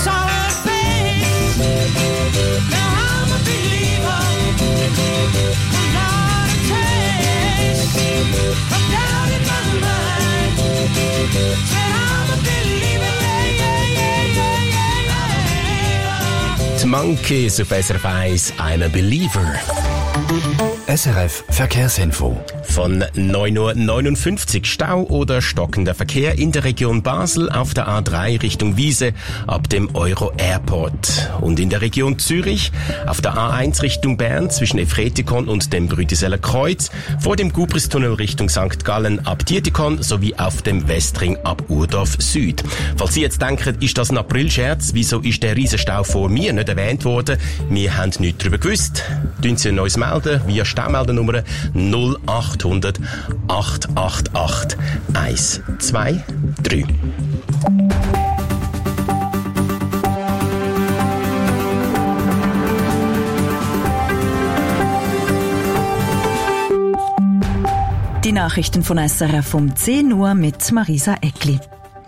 Monkeys auf SRF 1, I'm a Believer. SRF Verkehrsinfo. Von 9:59 Uhr Stau oder stockender Verkehr in der Region Basel auf der A3 Richtung Wiese ab dem Euro Airport. Und in der Region Zürich auf der A1 Richtung Bern zwischen Efretikon und dem Brüdiseller Kreuz, vor dem Gubristunnel Richtung St. Gallen ab Dietikon sowie auf dem Westring ab Urdorf Süd. Falls Sie jetzt denken, ist das ein Aprilscherz, wieso ist der Riesenstau vor mir nicht erwähnt worden? Wir haben nichts darüber gewusst. Tun Sie uns melden via Staumeldernummer 0800 888 123. Die Nachrichten von SRF um 10 Uhr mit Marisa Eckli.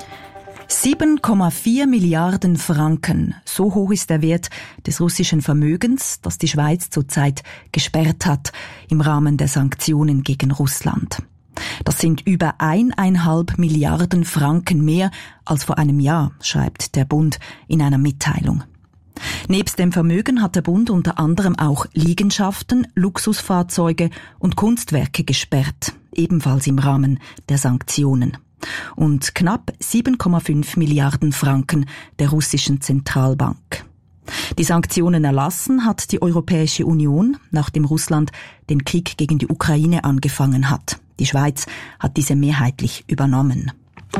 7,4 Milliarden Franken. So hoch ist der Wert des russischen Vermögens, das die Schweiz zurzeit gesperrt hat im Rahmen der Sanktionen gegen Russland. Das sind über 1,5 Milliarden Franken mehr als vor einem Jahr, schreibt der Bund in einer Mitteilung. Nebst dem Vermögen hat der Bund unter anderem auch Liegenschaften, Luxusfahrzeuge und Kunstwerke gesperrt, ebenfalls im Rahmen der Sanktionen. Und knapp 7,5 Milliarden Franken der russischen Zentralbank. Die Sanktionen erlassen hat die Europäische Union, nachdem Russland den Krieg gegen die Ukraine angefangen hat. Die Schweiz hat diese mehrheitlich übernommen.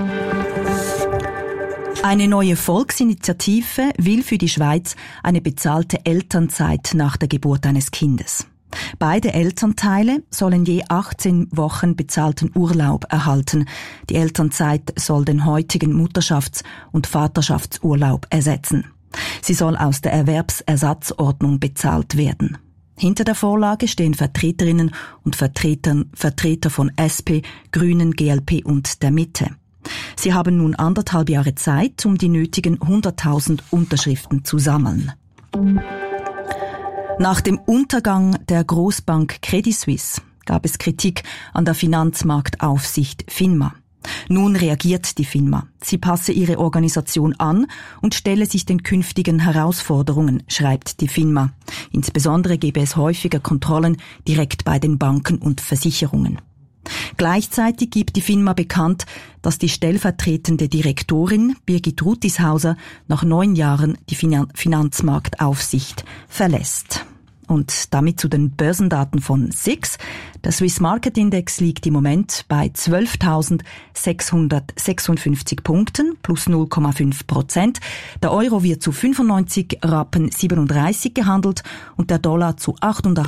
Eine neue Volksinitiative will für die Schweiz eine bezahlte Elternzeit nach der Geburt eines Kindes. Beide Elternteile sollen je 18 Wochen bezahlten Urlaub erhalten. Die Elternzeit soll den heutigen Mutterschafts- und Vaterschaftsurlaub ersetzen. Sie soll aus der Erwerbsersatzordnung bezahlt werden. Hinter der Vorlage stehen Vertreterinnen und Vertreter von SP, Grünen, GLP und der Mitte. Sie haben nun 1,5 Jahre Zeit, um die nötigen 100.000 Unterschriften zu sammeln. Nach dem Untergang der Großbank Credit Suisse gab es Kritik an der Finanzmarktaufsicht FINMA. Nun reagiert die FINMA. Sie passe ihre Organisation an und stelle sich den künftigen Herausforderungen, schreibt die FINMA. Insbesondere gebe es häufiger Kontrollen direkt bei den Banken und Versicherungen. Gleichzeitig gibt die FINMA bekannt, dass die stellvertretende Direktorin Birgit Rutishauser nach 9 Jahren die Finanzmarktaufsicht verlässt. Und damit zu den Börsendaten von SIX. Der Swiss Market Index liegt im Moment bei 12.656 Punkten, plus 0,5%. Der Euro wird zu 95 Rappen 37 gehandelt und der Dollar zu 88